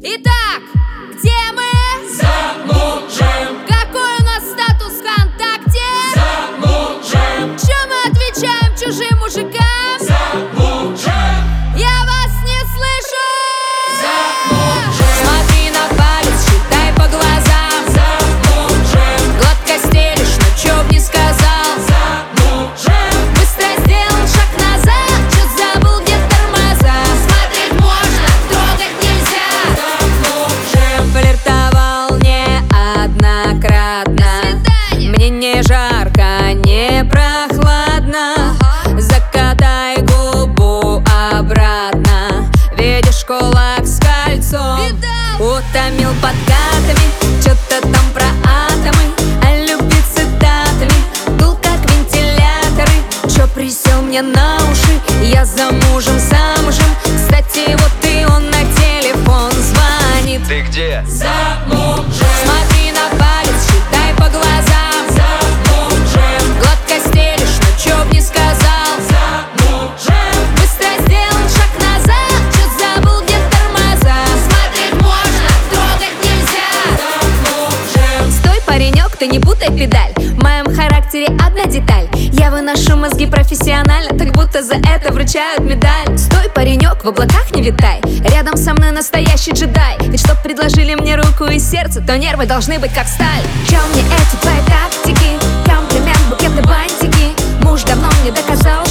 Итак, где мы? Замужем. Какой у нас статус ВКонтакте? Замужем. Чё мы отвечаем чужим мужикам? Замужем. Я вас не слышу! Замужем. Смотри на палец, считай по глазам. Замужем. Гладко стелишь, но чё б не сказал. Замужем. Быстро сделал шаг назад, чё забыл, где тормоза. Смотреть можно, трогать нельзя. Замужем. Флиртовал неоднократно. Мне не жарко, не прохладно. Закатай губу обратно. Видишь кулак с кольцом? Утомил подкатами, чё-то там про атомы. А любви цитатами, дул как вентиляторы. Чё присел мне на уши? Я замужем, замужем. Кстати, вот и он на телефон звонит. Ты где? Замужем. Смотри на палец, считай по глазам. Замужем. Гладко стелишь, но чё б не сказал. Замужем. Быстро сделал шаг назад, чё забыл, где тормоза. Смотреть можно, трогать нельзя. Замужем. Стой, паренек, ты не путай педаль. В моем характере одна деталь. Я выношу мозги профессионально, так будто за это вручают медаль. Стой, паренек, в облаках не витай. Рядом со мной настоящий джедай. Ведь чтоб предложили мне руку и сердце, то нервы должны быть как сталь. Чё мне эти твои тактики? Комплимент, букеты, бантики. Муж давно мне доказал,